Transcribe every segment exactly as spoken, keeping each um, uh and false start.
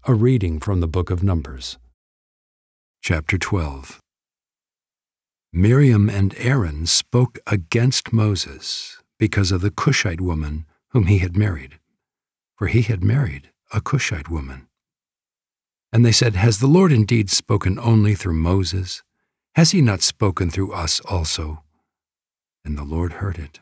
A reading from the book of Numbers. Chapter twelve. Miriam and Aaron spoke against Moses because of the Cushite woman whom he had married, for he had married a Cushite woman. And they said, "Has the Lord indeed spoken only through Moses? Has he not spoken through us also?" And the Lord heard it.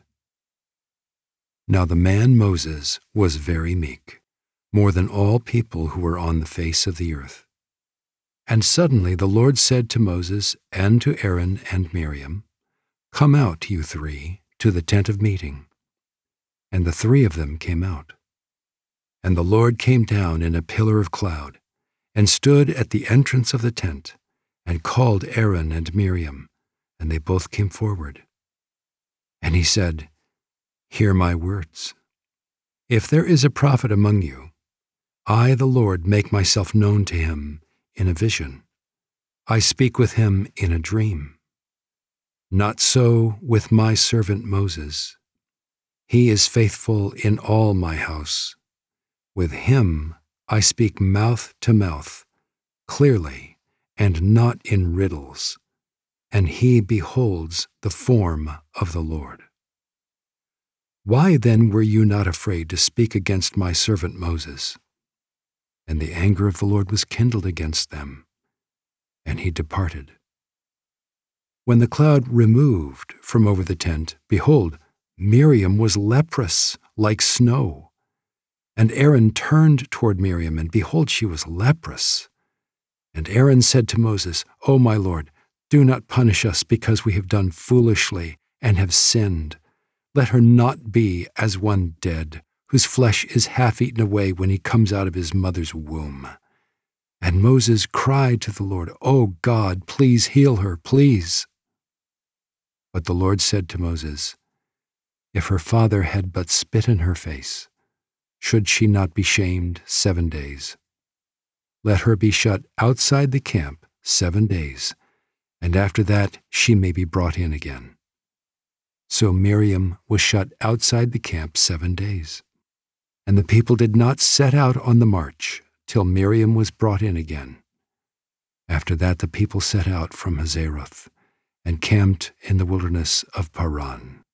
Now the man Moses was very meek, more than all people who were on the face of the earth. And suddenly the Lord said to Moses and to Aaron and Miriam, "Come out, you three, to the tent of meeting." And the three of them came out. And the Lord came down in a pillar of cloud, and stood at the entrance of the tent, and called Aaron and Miriam, and they both came forward. And he said, "Hear my words. If there is a prophet among you, I, the Lord, make myself known to him in a vision. I speak with him in a dream. Not so with my servant Moses. He is faithful in all my house. With him I speak mouth to mouth, clearly, and not in riddles, and he beholds the form of the Lord. Why then were you not afraid to speak against my servant Moses?" And the anger of the Lord was kindled against them, and he departed. When the cloud removed from over the tent, behold, Miriam was leprous like snow. And Aaron turned toward Miriam, and behold, she was leprous. And Aaron said to Moses, "O my Lord, do not punish us because we have done foolishly and have sinned. Let her not be as one dead, whose flesh is half eaten away when he comes out of his mother's womb." And Moses cried to the Lord, "O God, please heal her, please." But the Lord said to Moses, "If her father had but spit in her face, should she not be shamed seven days? Let her be shut outside the camp seven days, and after that she may be brought in again." So Miriam was shut outside the camp seven days. And the people did not set out on the march till Miriam was brought in again. After that the people set out from Hazeroth and camped in the wilderness of Paran.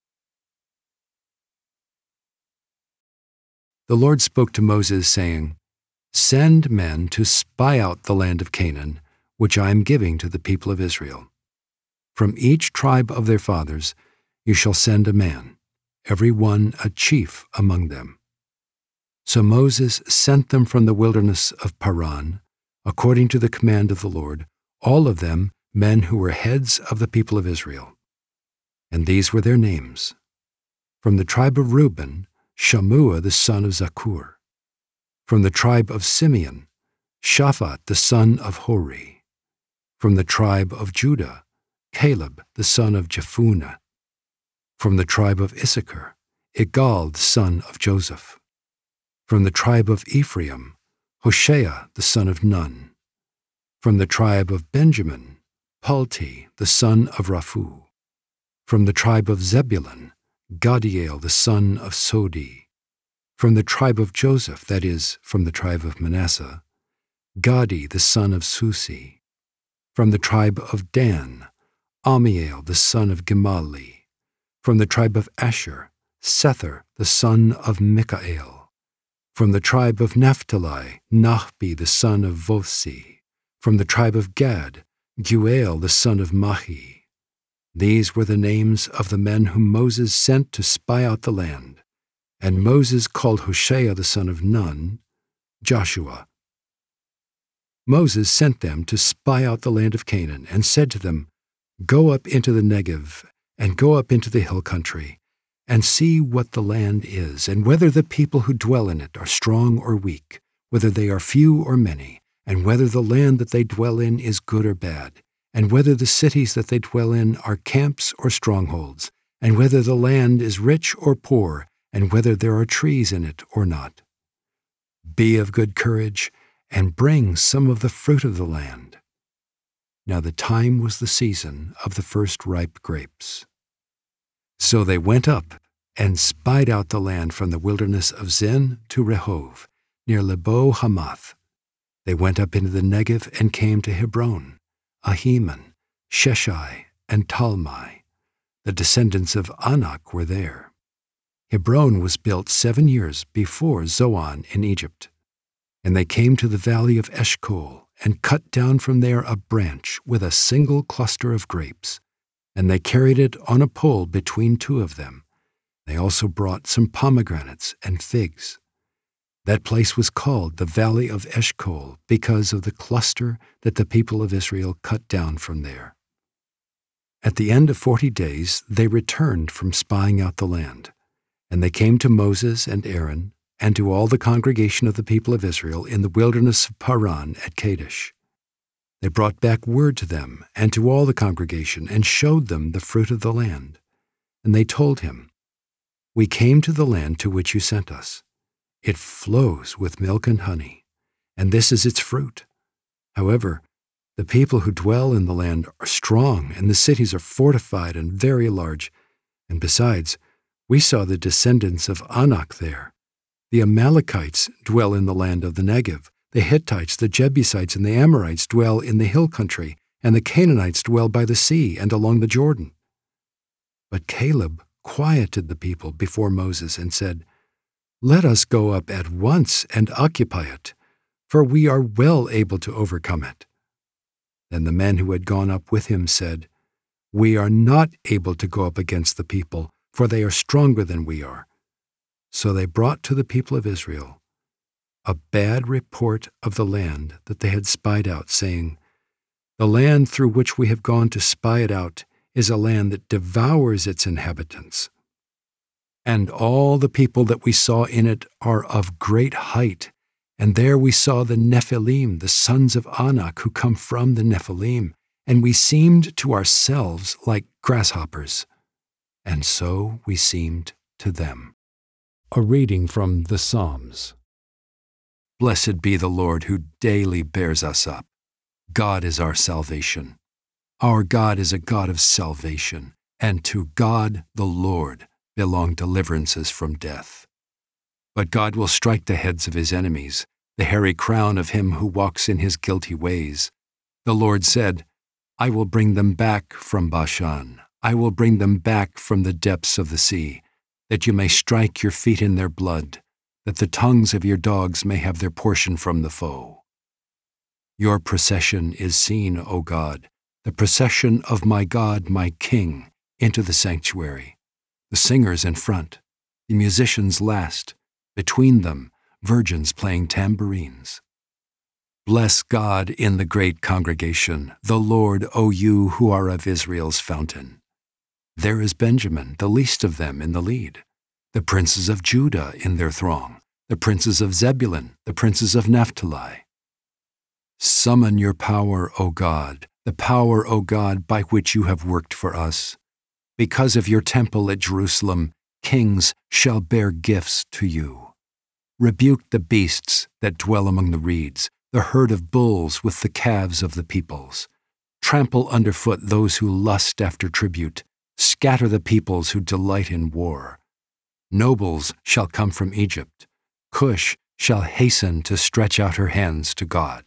The Lord spoke to Moses, saying, "Send men to spy out the land of Canaan, which I am giving to the people of Israel. From each tribe of their fathers you shall send a man, every one a chief among them." So Moses sent them from the wilderness of Paran, according to the command of the Lord, all of them men who were heads of the people of Israel. And these were their names: from the tribe of Reuben, Shammua the son of Zakur; from the tribe of Simeon, Shaphat the son of Hori; from the tribe of Judah, Caleb the son of Jephunneh; from the tribe of Issachar, Igal the son of Joseph; from the tribe of Ephraim, Hoshea the son of Nun; from the tribe of Benjamin, Palti the son of Raphu; from the tribe of Zebulun, Gadiel the son of Sodi; from the tribe of Joseph, that is, from the tribe of Manasseh, Gadi the son of Susi; from the tribe of Dan, Amiel the son of Gemali; from the tribe of Asher, Sethur the son of Mikael; from the tribe of Naphtali, Nahbi the son of Vosi; from the tribe of Gad, Guel the son of Mahi. These were the names of the men whom Moses sent to spy out the land. And Moses called Hoshea the son of Nun, Joshua. Moses sent them to spy out the land of Canaan, and said to them, "Go up into the Negev, and go up into the hill country, and see what the land is, and whether the people who dwell in it are strong or weak, whether they are few or many, and whether the land that they dwell in is good or bad, and whether the cities that they dwell in are camps or strongholds, and whether the land is rich or poor, and whether there are trees in it or not. Be of good courage, and bring some of the fruit of the land." Now the time was the season of the first ripe grapes. So they went up and spied out the land from the wilderness of Zin to Rehov, near Lebo Hamath. They went up into the Negev and came to Hebron, Ahiman, Sheshai, and Talmai. The descendants of Anak were there. Hebron was built seven years before Zoan in Egypt. And they came to the valley of Eshcol, and cut down from there a branch with a single cluster of grapes, and they carried it on a pole between two of them. They also brought some pomegranates and figs. That place was called the Valley of Eshcol because of the cluster that the people of Israel cut down from there. At the end of forty days they returned from spying out the land, and they came to Moses and Aaron and to all the congregation of the people of Israel in the wilderness of Paran at Kadesh. They brought back word to them and to all the congregation and showed them the fruit of the land. And they told him, "We came to the land to which you sent us. It flows with milk and honey, and this is its fruit. However, the people who dwell in the land are strong, and the cities are fortified and very large. And besides, we saw the descendants of Anak there. The Amalekites dwell in the land of the Negev. The Hittites, the Jebusites, and the Amorites dwell in the hill country, and the Canaanites dwell by the sea and along the Jordan." But Caleb quieted the people before Moses and said, "Let us go up at once and occupy it, for we are well able to overcome it." Then the men who had gone up with him said, "We are not able to go up against the people, for they are stronger than we are." So they brought to the people of Israel a bad report of the land that they had spied out, saying, "The land through which we have gone to spy it out is a land that devours its inhabitants. And all the people that we saw in it are of great height, and there we saw the Nephilim, the sons of Anak, who come from the Nephilim, and we seemed to ourselves like grasshoppers, and so we seemed to them." A reading from the Psalms. Blessed be the Lord who daily bears us up. God is our salvation. Our God is a God of salvation, and to God the Lord belong deliverances from death. But God will strike the heads of his enemies, the hairy crown of him who walks in his guilty ways. The Lord said, "I will bring them back from Bashan. I will bring them back from the depths of the sea, that you may strike your feet in their blood, that the tongues of your dogs may have their portion from the foe. Your procession is seen, O God, the procession of my God, my King, into the sanctuary. The singers in front, the musicians last, between them, virgins playing tambourines. Bless God in the great congregation, the Lord, O you who are of Israel's fountain. There is Benjamin, the least of them, in the lead, the princes of Judah in their throng, the princes of Zebulun, the princes of Naphtali. Summon your power, O God, the power, O God, by which you have worked for us. Because of your temple at Jerusalem, kings shall bear gifts to you. Rebuke the beasts that dwell among the reeds, the herd of bulls with the calves of the peoples. Trample underfoot those who lust after tribute. Scatter the peoples who delight in war. Nobles shall come from Egypt. Cush shall hasten to stretch out her hands to God.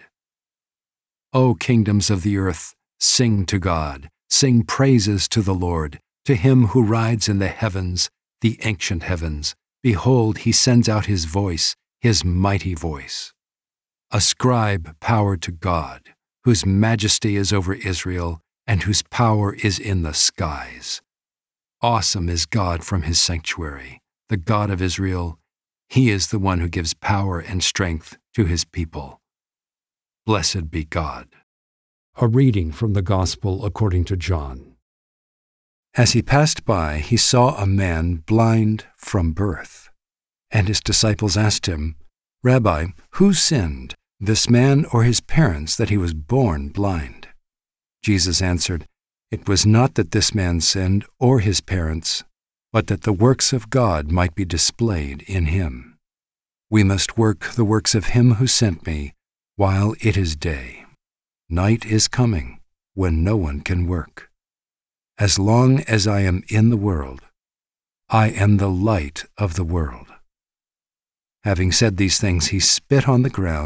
O kingdoms of the earth, sing to God. Sing praises to the Lord, to him who rides in the heavens, the ancient heavens. Behold, he sends out his voice, his mighty voice. Ascribe power to God, whose majesty is over Israel, and whose power is in the skies. Awesome is God from his sanctuary, the God of Israel. He is the one who gives power and strength to his people. Blessed be God. A reading from the Gospel according to John. As he passed by, he saw a man blind from birth. And his disciples asked him, "Rabbi, who sinned, this man or his parents, that he was born blind?" Jesus answered, "It was not that this man sinned or his parents, but that the works of God might be displayed in him. We must work the works of him who sent me while it is day. Night is coming when no one can work. As long as I am in the world, I am the light of the world." Having said these things, he spit on the ground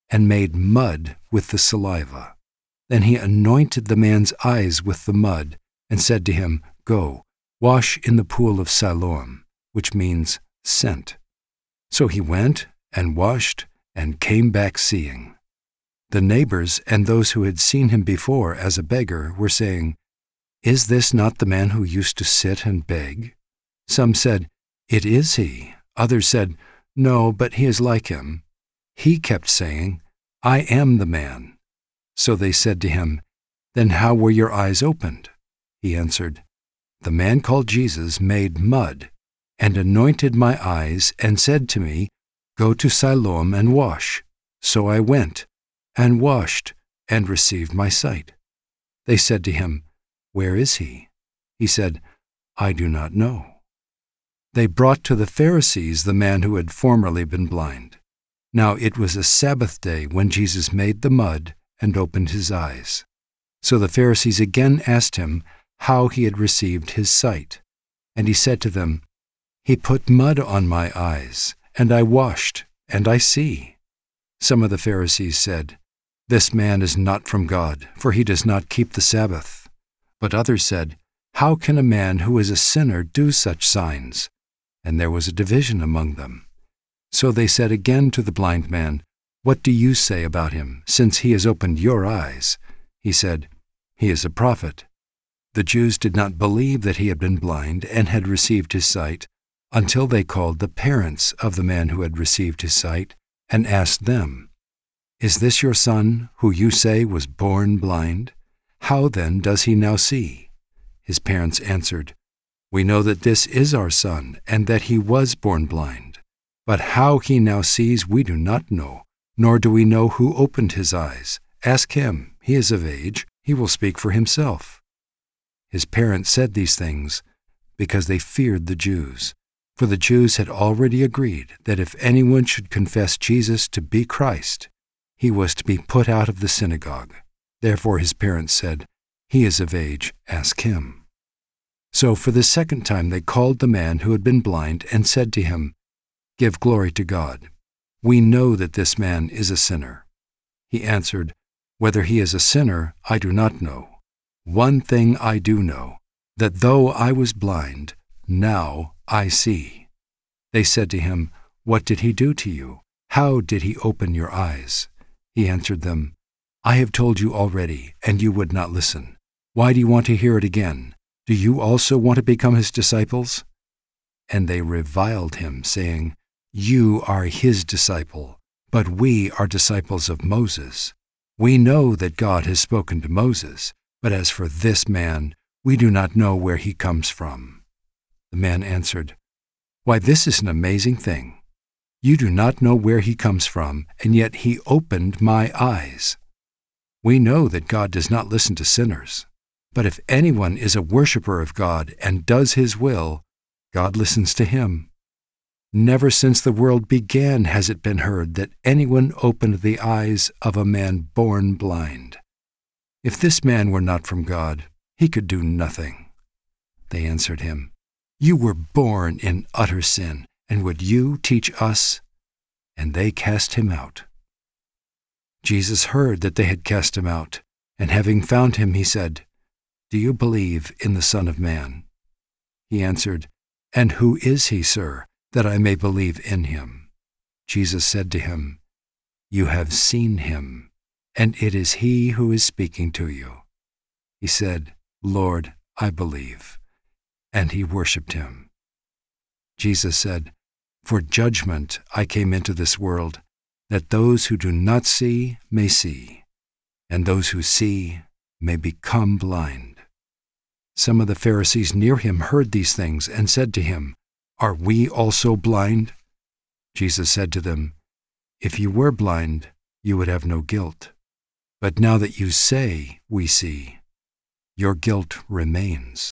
and made mud with the saliva. Then he anointed the man's eyes with the mud and said to him, "Go, wash in the pool of Siloam," which means sent. So he went and washed and came back seeing. The neighbors and those who had seen him before as a beggar were saying, "Is this not the man who used to sit and beg?" Some said, "It is he." Others said, "No, but he is like him." He kept saying, "I am the man." So they said to him, "Then how were your eyes opened?" He answered, "The man called Jesus made mud and anointed my eyes and said to me, 'Go to Siloam and wash.' So I went and washed and received my sight." They said to him, "Where is he?" He said, "I do not know." They brought to the Pharisees the man who had formerly been blind. Now it was a Sabbath day when Jesus made the mud and opened his eyes. So the Pharisees again asked him how he had received his sight. And he said to them, "He put mud on my eyes, and I washed, and I see." Some of the Pharisees said, "This man is not from God, for he does not keep the Sabbath." But others said, "How can a man who is a sinner do such signs?" And there was a division among them. So they said again to the blind man, "What do you say about him, since he has opened your eyes?" He said, "He is a prophet." The Jews did not believe that he had been blind and had received his sight until they called the parents of the man who had received his sight and asked them, "Is this your son, who you say was born blind? How then does he now see?" His parents answered, "We know that this is our son and that he was born blind. But how he now sees we do not know, nor do we know who opened his eyes. Ask him, he is of age, he will speak for himself." His parents said these things because they feared the Jews, for the Jews had already agreed that if anyone should confess Jesus to be Christ, he was to be put out of the synagogue. Therefore his parents said, "He is of age, ask him." So for the second time they called the man who had been blind and said to him, "Give glory to God. We know that this man is a sinner." He answered, "Whether he is a sinner, I do not know. One thing I do know, that though I was blind, now I see." They said to him, "What did he do to you? How did he open your eyes?" He answered them, "I have told you already, and you would not listen. Why do you want to hear it again? Do you also want to become his disciples?" And they reviled him, saying, "You are his disciple, but we are disciples of Moses. We know that God has spoken to Moses, but as for this man, we do not know where he comes from." The man answered, "Why, this is an amazing thing. You do not know where he comes from, and yet he opened my eyes. We know that God does not listen to sinners, but if anyone is a worshiper of God and does his will, God listens to him. Never since the world began has it been heard that anyone opened the eyes of a man born blind. If this man were not from God, he could do nothing." They answered him, "You were born in utter sin, and would you teach us?" And they cast him out. Jesus heard that they had cast him out, and having found him, he said, "Do you believe in the Son of Man?" He answered, "And who is he, sir, that I may believe in him?" Jesus said to him, "You have seen him, and it is he who is speaking to you." He said, "Lord, I believe." And he worshipped him. Jesus said, "For judgment I came into this world, that those who do not see may see, and those who see may become blind." Some of the Pharisees near him heard these things and said to him, "Are we also blind?" Jesus said to them, "If you were blind, you would have no guilt. But now that you say, 'We see,' your guilt remains."